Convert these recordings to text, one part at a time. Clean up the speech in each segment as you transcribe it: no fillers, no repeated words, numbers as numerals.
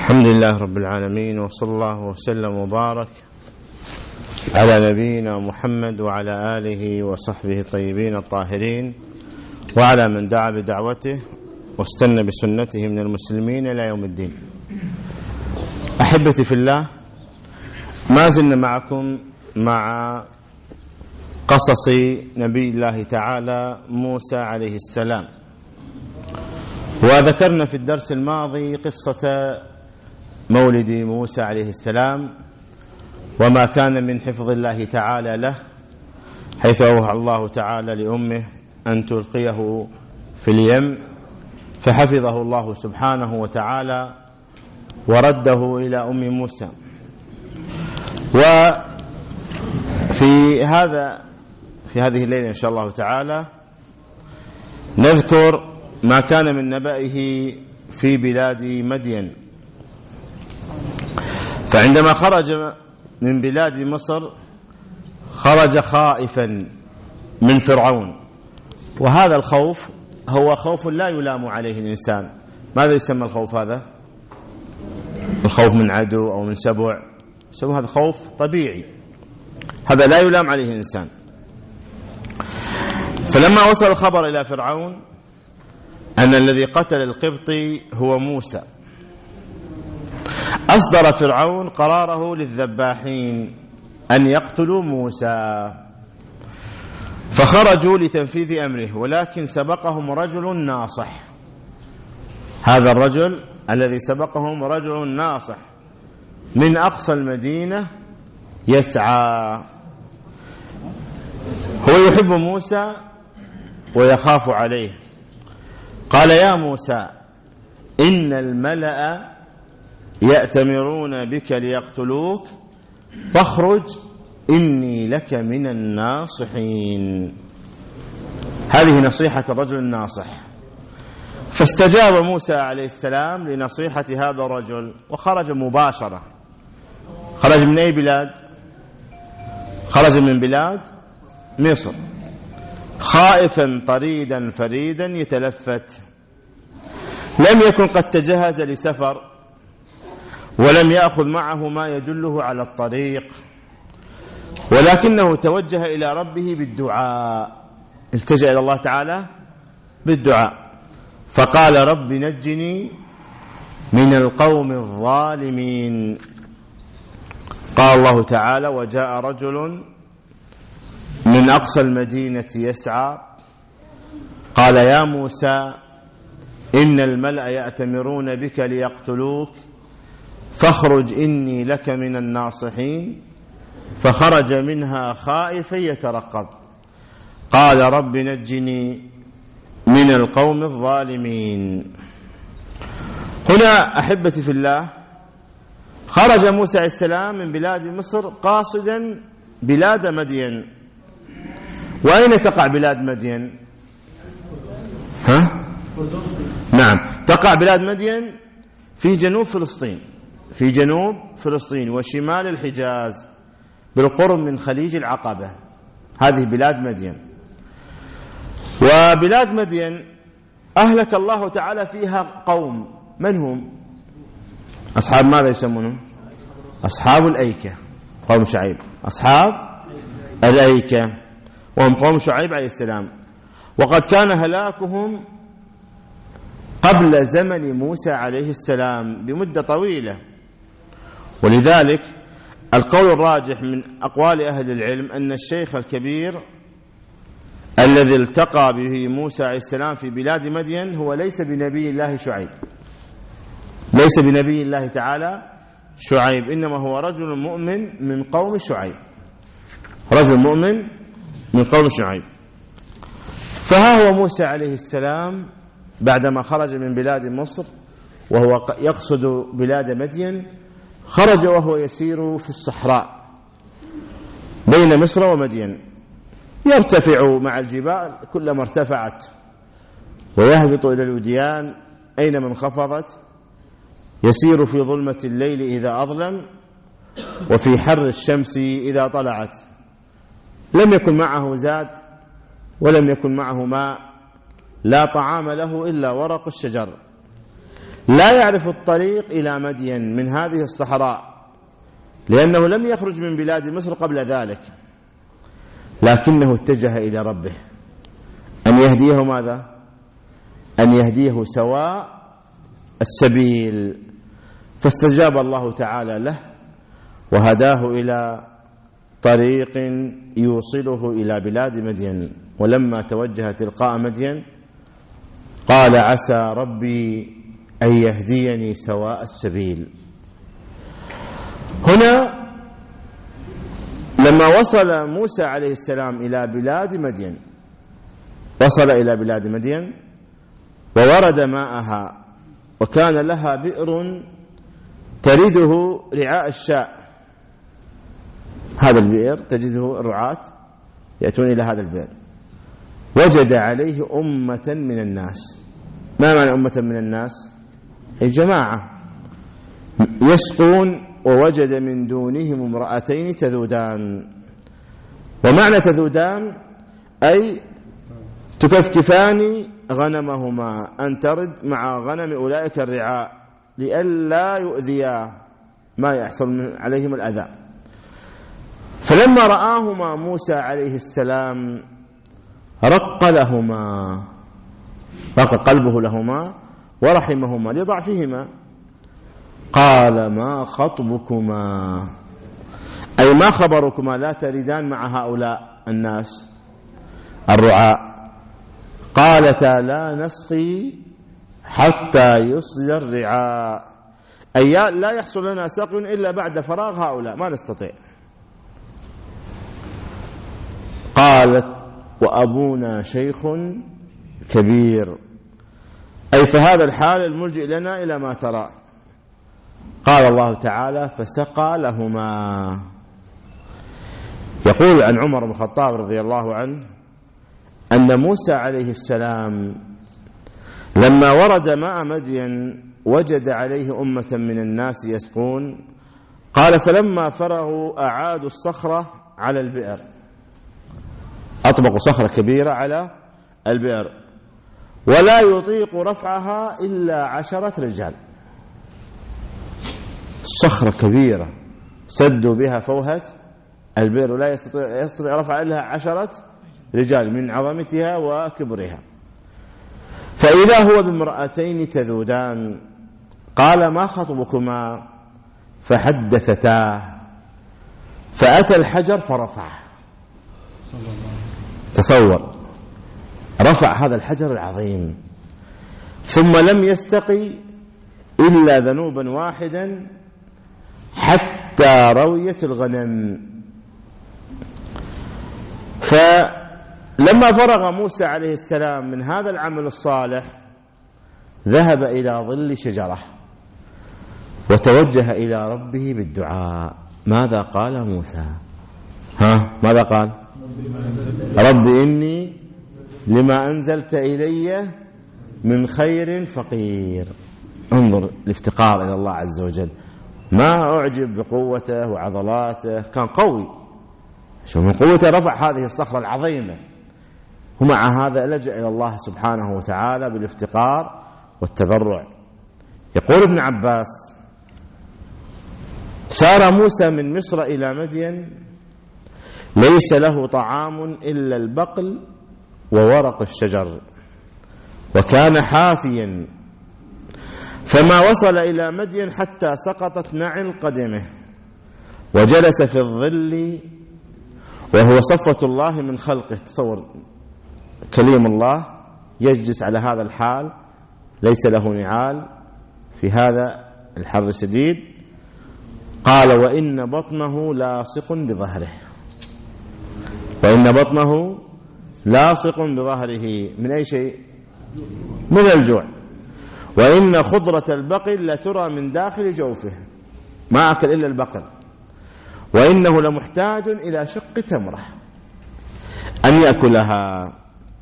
الحمد لله رب العالمين، وصلى الله وسلم وبارك على نبينا محمد وعلى آله وصحبه الطيبين الطاهرين وعلى من دعا بدعوته واستنى بسنته من المسلمين إلى يوم الدين. أحبتي في الله، ما زلنا معكم مع قصص نبي الله تعالى موسى عليه السلام، وذكرنا في الدرس الماضي قصة مولد موسى عليه السلام وما كان من حفظ الله تعالى له، حيث أوحى الله تعالى لأمه أن تلقيه في اليم، فحفظه الله سبحانه وتعالى ورده إلى أم موسى. وفي هذه الليلة إن شاء الله تعالى نذكر ما كان من نبأه في بلاد مدين. فعندما خرج من بلاد مصر خرج خائفا من فرعون، وهذا الخوف هو خوف لا يلام عليه الإنسان. ماذا يسمى الخوف هذا؟ الخوف من عدو أو من سبع، هذا خوف طبيعي، هذا لا يلام عليه الإنسان. فلما وصل الخبر إلى فرعون أن الذي قتل القبطي هو موسى، أصدر فرعون قراره للذباحين أن يقتلوا موسى، فخرجوا لتنفيذ أمره، ولكن سبقهم رجل ناصح. هذا الرجل الذي سبقهم رجل ناصح من أقصى المدينة يسعى، هو يحب موسى ويخاف عليه. قال: يا موسى، إن الملأ يأتمرون بك ليقتلوك فاخرج إني لك من الناصحين. هذه نصيحة الرجل الناصح. فاستجاب موسى عليه السلام لنصيحة هذا الرجل وخرج مباشرة. خرج من أي بلاد؟ خرج من بلاد مصر، خائفا طريدا فريدا يتلفت. لم يكن قد تجهز لسفر، ولم يأخذ معه ما يدله على الطريق، ولكنه توجه إلى ربه بالدعاء، التجأ إلى الله تعالى بالدعاء، فقال: رب نجني من القوم الظالمين. قال الله تعالى: وجاء رجل من أقصى المدينة يسعى قال: يا موسى، إن الملأ يأتمرون بك ليقتلوك فاخرج إني لك من الناصحين. فخرج منها خائفا يترقب. قال: رب نجني من القوم الظالمين. هنا أحبتي في الله، خرج موسى عليه السلام من بلاد مصر قاصدا بلاد مدين. وأين تقع بلاد مدين؟ نعم، تقع بلاد مدين في جنوب فلسطين، في جنوب فلسطين وشمال الحجاز بالقرب من خليج العقبة. هذه بلاد مدين. وبلاد مدين أهلك الله تعالى فيها قوم، من هم؟ أصحاب ماذا يسمونهم؟ أصحاب الأيكة، قوم شعيب، أصحاب الأيكة، وهم قوم شعيب عليه السلام. وقد كان هلاكهم قبل زمن موسى عليه السلام بمدة طويلة. ولذلك القول الراجح من أقوال أهل العلم أن الشيخ الكبير الذي التقى به موسى عليه السلام في بلاد مدين هو ليس بنبي الله شعيب، ليس بنبي الله تعالى شعيب، إنما هو رجل مؤمن من قوم شعيب، رجل مؤمن من قوم شعيب. فها هو موسى عليه السلام بعدما خرج من بلاد مصر وهو يقصد بلاد مدين، خرج وهو يسير في الصحراء بين مصر ومدين، يرتفع مع الجبال كلما ارتفعت، ويهبط إلى الوديان أينما انخفضت، يسير في ظلمة الليل إذا أظلم، وفي حر الشمس إذا طلعت. لم يكن معه زاد ولم يكن معه ماء، لا طعام له إلا ورق الشجر. لا يعرف الطريق إلى مدين من هذه الصحراء، لأنه لم يخرج من بلاد مصر قبل ذلك، لكنه اتجه إلى ربه أن يهديه ماذا؟ أن يهديه سواء السبيل، فاستجاب الله تعالى له وهداه إلى طريق يوصله إلى بلاد مدين. ولما توجه تلقاء مدين قال عسى ربي أن يهديني سواء السبيل. هنا لما وصل موسى عليه السلام إلى بلاد مدين، وصل إلى بلاد مدين وورد ماءها، وكان لها بئر ترده رعاء الشاء. هذا البئر تجده الرعاة يأتون إلى هذا البئر. وجد عليه أمة من الناس. ما معنى أمة من الناس؟ أي جماعة يسقون، ووجد من دونهم امرأتين تذودان. ومعنى تذودان أي تكفكفان غنمهما أن ترد مع غنم أولئك الرعاء لئلا يؤذيا ما يحصل عليهم الأذى. فلما رآهما موسى عليه السلام رق لهما، رق قلبه لهما ورحمهما لضعفهما. قال ما خطبكما، أي ما خبركما لا تردان مع هؤلاء الناس الرعاء؟ قالتا لا نسقي حتى يصدر الرعاء، أي لا يحصل لنا سقي إلا بعد فراغ هؤلاء، ما نستطيع. قالت وأبونا شيخ كبير، أي فهذا الحال الملجئ لنا إلى ما ترى. قال الله تعالى فسقى لهما. يقول عن عمر بن الخطاب رضي الله عنه أن موسى عليه السلام لما ورد ماء مدين وجد عليه أمة من الناس يسقون. قال فلما فرغوا أعادوا الصخرة على البئر، أطبقوا صخرة كبيرة على البئر ولا يطيق رفعها إلا 10 رجال. صخرة كبيرة سدوا بها فوهة البئر ولا يستطيع رفع إلا 10 رجال من عظمتها وكبرها. فإذا هو بامرأتين تذودان. قال ما خطبكما؟ فحدثتاه. فأتى الحجر فرفعه. تصور، رفع هذا الحجر العظيم ثم لم يستقي إلا ذنوبا واحدا حتى روية الغنم. فلما فرغ موسى عليه السلام من هذا العمل الصالح ذهب إلى ظل شجرة وتوجه إلى ربه بالدعاء. ماذا قال موسى؟ ماذا قال؟ رب إني لما أنزلت إلي من خير فقير. انظر الافتقار إلى الله عز وجل، ما أعجب بقوته وعضلاته، كان قوي، شوف من قوته رفع هذه الصخرة العظيمة، ومع هذا لجأ إلى الله سبحانه وتعالى بالافتقار والتضرع. يقول ابن عباس سار موسى من مصر إلى مدين ليس له طعام إلا البقل وورق الشجر، وكان حافيا، فما وصل إلى مدين حتى سقطت نعل قدمه وجلس في الظل وهو صفوة الله من خلقه. تصور كليم الله يجلس على هذا الحال ليس له نعال في هذا الحر الشديد. قال وإن بطنه لاصق بظهره، وإن بطنه لاصق بظهره من أي شيء؟ من الجوع. وإن خضرة البقل لترى من داخل جوفه، ما أكل إلا البقل. وإنه لمحتاج إلى شق تمرة أن يأكلها.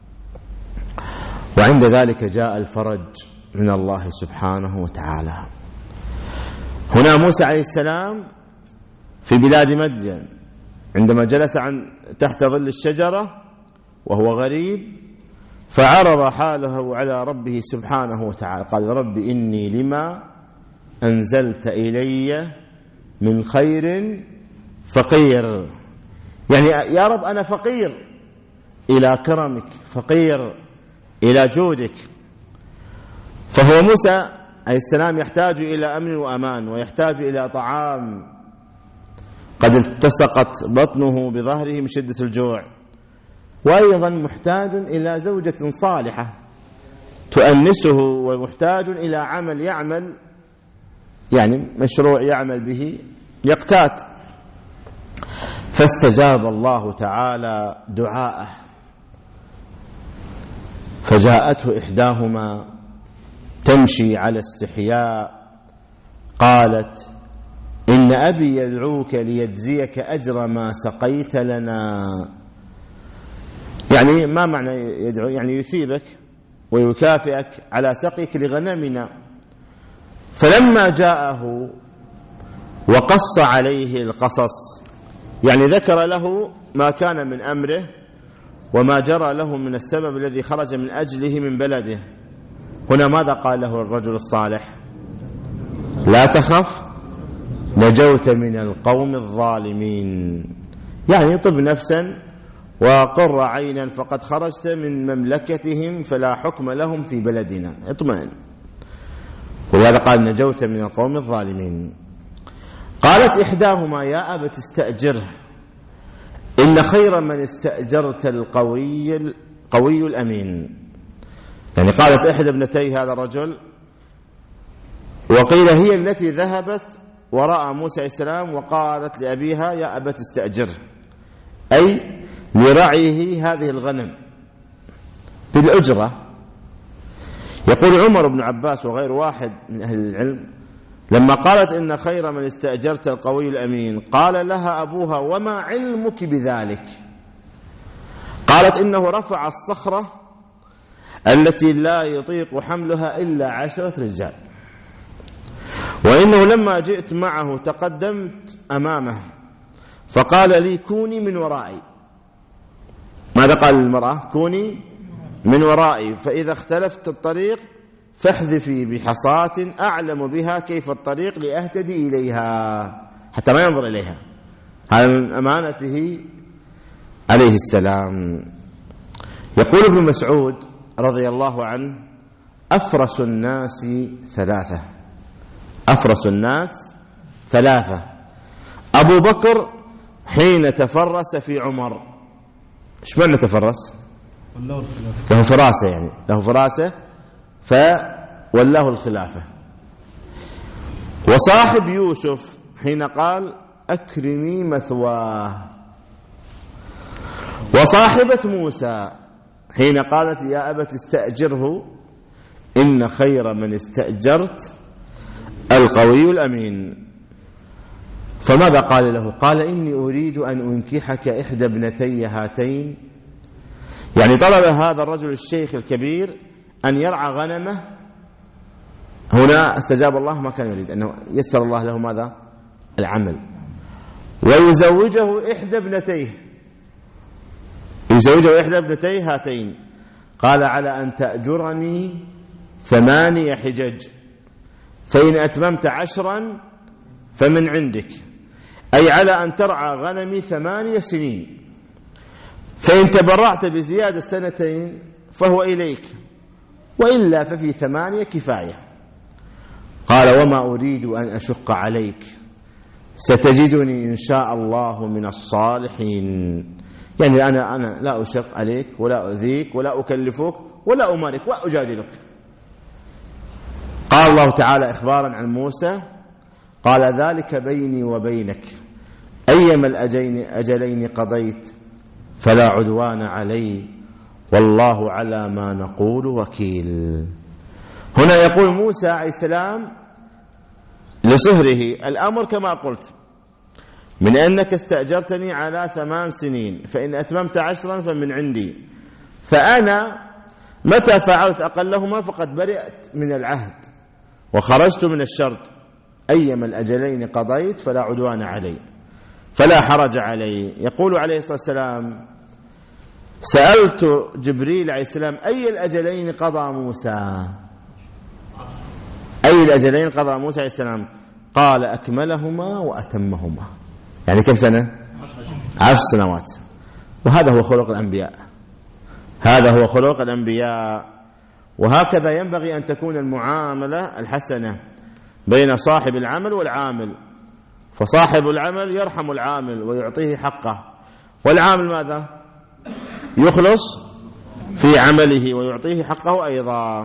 وعند ذلك جاء الفرج من الله سبحانه وتعالى. هنا موسى عليه السلام في بلاد مدين عندما جلس تحت ظل الشجرة وهو غريب، فعرض حاله على ربه سبحانه وتعالى، قال رب إني لما أنزلت إلي من خير فقير. يعني يا رب أنا فقير إلى كرمك، فقير إلى جودك. فهو موسى عليه السلام يحتاج إلى أمن وأمان، ويحتاج إلى طعام قد التصقت بطنه بظهره من شدة الجوع، وأيضا محتاج إلى زوجة صالحة تؤنسه، ومحتاج إلى عمل يعمل، يعني مشروع يعمل به يقتات. فاستجاب الله تعالى دعاءه، فجاءته إحداهما تمشي على استحياء قالت إن أبي يدعوك ليجزيك أجر ما سقيت لنا. يعني ما معنى يدعو؟ يعني يثيبك ويكافئك على سقيك لغنمنا. فلما جاءه وقص عليه القصص، يعني ذكر له ما كان من أمره وما جرى له من السبب الذي خرج من أجله من بلده، هنا ماذا قال له الرجل الصالح؟ لا تخف نجوت من القوم الظالمين. يعني طب نفسا وقر عينا فقد خرجت من مملكتهم فلا حكم لهم في بلدنا، اطمئن. ولهذا قال نجوت من القوم الظالمين. قالت إحداهما يا أبت استأجره إن خير من استأجرت القوي الأمين. يعني قالت إحدى ابنتي هذا الرجل، وقيل هي التي ذهبت وراء موسى عليه السلام وقالت لأبيها يا أبت استأجره، أي لرعيه هذه الغنم بالأجرة. يقول عمر بن عباس وغير واحد من أهل العلم لما قالت إن خير من استأجرت القوي الأمين، قال لها أبوها وما علمك بذلك؟ قالت إنه رفع الصخرة التي لا يطيق حملها إلا 10 رجال، وإنه لما جئت معه تقدمت أمامه فقال لي كوني من ورائي. ماذا قال للمرأة؟ كوني من ورائي، فإذا اختلفت الطريق فاحذفي بحصاة أعلم بها كيف الطريق لأهتدي إليها، حتى ما ينظر إليها. هذا من أمانته عليه السلام. يقول ابن مسعود رضي الله عنه أفرس الناس 3. أفرس الناس 3. أبو بكر حين تفرس في عمر. إيش معنى تفرس؟ له فراسة، يعني له فراسة فولاه الخلافة. وصاحب يوسف حين قال أكرمي مثواه. وصاحبة موسى حين قالت يا أبت استأجره إن خير من استأجرت القوي الأمين. فماذا قال له؟ قال إني أريد أن أنكحك إحدى ابنتي هاتين. يعني طلب هذا الرجل الشيخ الكبير أن يرعى غنمه. هنا استجاب الله ما كان يريد، أنه يسر الله له ماذا؟ العمل. ويزوجه إحدى ابنتيه، يزوجه إحدى ابنتي هاتين. قال على أن تأجرني 8 حجج، فإن أتممت 10 فمن عندك، أي على أن ترعى غنمي 8 سنين، فإن تبرعت بزيادة 2 فهو إليك، وإلا ففي 8 كفاية. قال وما أريد أن أشق عليك، ستجدني إن شاء الله من الصالحين. يعني أنا لا أشق عليك ولا أذيك ولا أكلفك ولا أمارك وأجادلك. قال الله تعالى إخبارا عن موسى قال ذلك بيني وبينك أيما الأجلين قضيت فلا عدوان علي والله على ما نقول وكيل. هنا يقول موسى عليه السلام لصهره الأمر كما قلت، من أنك استأجرتني على 8 سنين، فإن أتممت 10 فمن عندي، فأنا متى فعلت أقلهما فقد برئت من العهد وخرجت من الشرط. أيما الأجلين قضيت فلا عدوان علي فلا حرج علي. يقول عليه الصلاة والسلام سألت جبريل عليه السلام أي الأجلين قضى موسى؟ أي الأجلين قضى موسى عليه السلام؟ قال أكملهما وأتمهما. يعني كم سنة؟ 10 سنوات. وهذا هو خلق الأنبياء، هذا هو خلق الأنبياء. وهكذا ينبغي أن تكون المعاملة الحسنة بين صاحب العمل والعامل. فصاحب العمل يرحم العامل ويعطيه حقه، والعامل ماذا؟ يخلص في عمله ويعطيه حقه أيضا.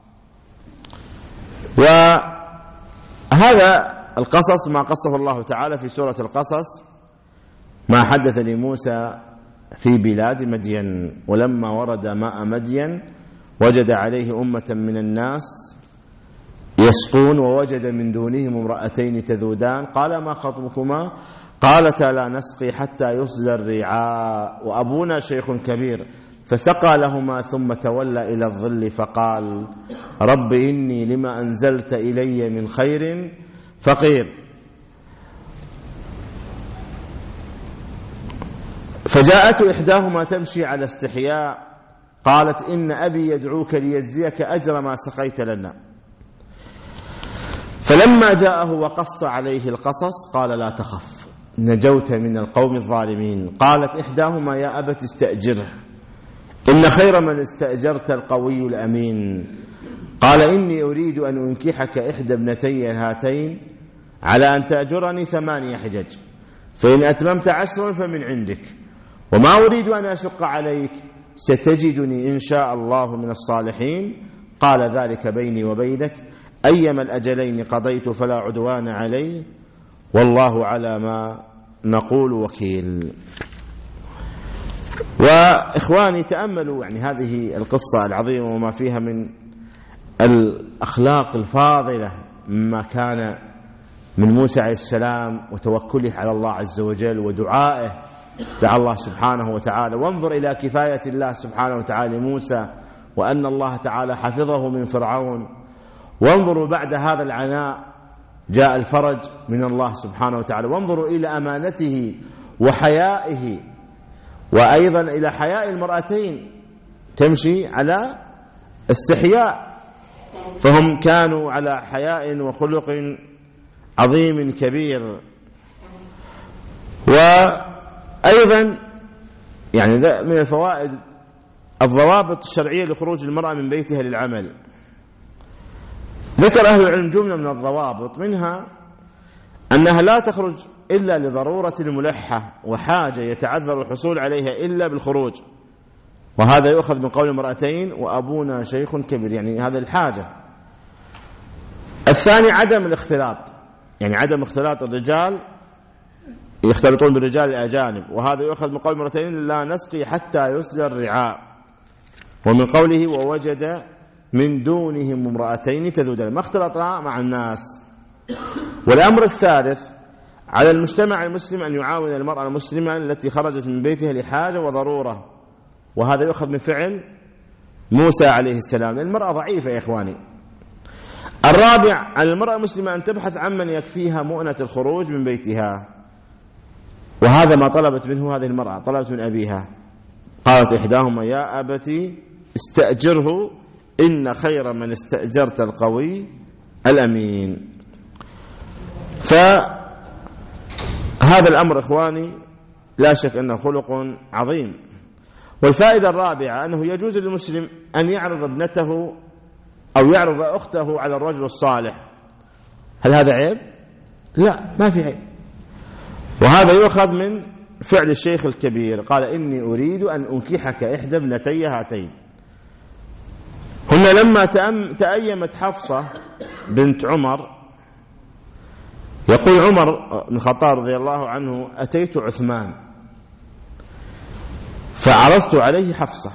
وهذا القصص ما قصه الله تعالى في سورة القصص، ما حدث لموسى في بلاد مدين. ولما ورد ماء مدين وجد عليه أمة من الناس يسقون ووجد من دونهم امرأتين تذودان قال ما خطبكما؟ قالتا لا نسقي حتى يصدر الرعاء وأبونا شيخ كبير فسقى لهما ثم تولى إلى الظل فقال رب إني لما أنزلت إلي من خير فقير. فجاءت إحداهما تمشي على استحياء قالت إن أبي يدعوك ليجزيك أجر ما سقيت لنا. فلما جاءه وقص عليه القصص قال لا تخف نجوت من القوم الظالمين. قالت إحداهما يا أبت استأجره إن خير من استأجرت القوي الأمين. قال إني أريد أن أنكحك إحدى ابنتي هاتين على أن تأجرني 8 حجج فإن أتممت 10 فمن عندك وما أريد أن أشق عليك ستجدني إن شاء الله من الصالحين. قال ذلك بيني وبينك أيما الأجلين قضيت فلا عدوان علي والله على ما نقول وكيل. وإخواني تأملوا يعني هذه القصة العظيمة وما فيها من الأخلاق الفاضلة مما كان من موسى عليه السلام وتوكله على الله عز وجل ودعائه دعا الله سبحانه وتعالى. وانظر إلى كفاية الله سبحانه وتعالى لموسى وأن الله تعالى حفظه من فرعون. وانظروا بعد هذا العناء جاء الفرج من الله سبحانه وتعالى. وانظروا إلى أمانته وحيائه وأيضا إلى حياء المرأتين تمشي على استحياء، فهم كانوا على حياء وخلق عظيم كبير. وأيضا يعني من الفوائد الضوابط الشرعية لخروج المرأة من بيتها للعمل. ذكر أهل العلم جملة من الضوابط، منها أنها لا تخرج إلا لضرورة ملحة وحاجة يتعذر الحصول عليها إلا بالخروج، وهذا يؤخذ من قول المرأتين وأبونا شيخ كبير، يعني هذا الحاجة. الثاني عدم الاختلاط، يعني عدم اختلاط الرجال يختلطون بالرجال الأجانب، وهذا يؤخذ من قول المرأتين لا نسقي حتى يسدر الرعاء، ومن قوله ووجد من دونهم امرأتين تذودان، ما اختلطا مع الناس. والأمر الثالث على المجتمع المسلم أن يعاون المرأة المسلمة التي خرجت من بيتها لحاجة وضرورة، وهذا يؤخذ من فعل موسى عليه السلام، لأن المرأة ضعيفة يا إخواني. الرابع على المرأة المسلمة أن تبحث عمن يكفيها مؤنة الخروج من بيتها، وهذا ما طلبت منه هذه المرأة، طلبت من أبيها. قالت إحداهما يا أبتي استأجره إن خير من استأجرت القوي الأمين. فهذا الأمر إخواني لا شك أنه خلق عظيم. والفائدة الرابعة أنه يجوز للمسلم أن يعرض ابنته أو يعرض أخته على الرجل الصالح. هل هذا عيب؟ لا، ما في عيب. وهذا يؤخذ من فعل الشيخ الكبير، قال إني أريد أن أنكحك إحدى ابنتي هاتين. هنا لما تأيمت حفصة بنت عمر، يقول عمر بن الخطاب رضي الله عنه أتيت عثمان فعرضت عليه حفصة،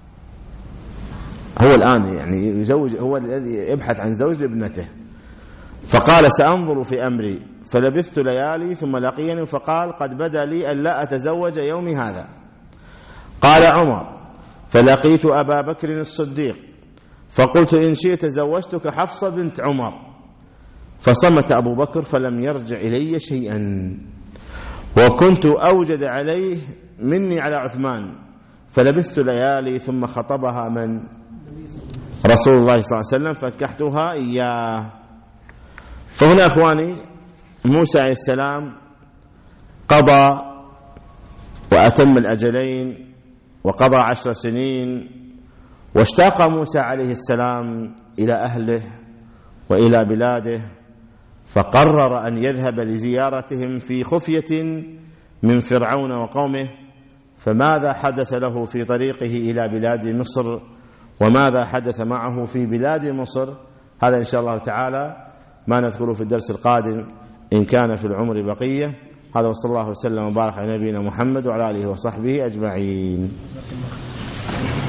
هو الآن يعني يزوج، هو الذي يبحث عن زوج لابنته، فقال سأنظر في أمري، فلبثت ليالي ثم لقيني فقال قد بدا لي أن لا أتزوج يومي هذا. قال عمر فلقيت أبا بكر الصديق فقلت إن شئت زوجتك حفصة بنت عمر، فصمت أبو بكر فلم يرجع إلي شيئا، وكنت أوجد عليه مني على عثمان، فلبثت ليالي ثم خطبها من؟ رسول الله صلى الله عليه وسلم، فانكحتها إياه. فهنا أخواني موسى عليه السلام قضى وأتم الأجلين وقضى 10 سنين، واشتاق موسى عليه السلام إلى أهله وإلى بلاده، فقرر أن يذهب لزيارتهم في خفية من فرعون وقومه. فماذا حدث له في طريقه إلى بلاد مصر، وماذا حدث معه في بلاد مصر، هذا إن شاء الله تعالى ما نذكره في الدرس القادم إن كان في العمر بقية. هذا وصلى الله وسلم وبارك على نبينا محمد وعلى آله وصحبه أجمعين.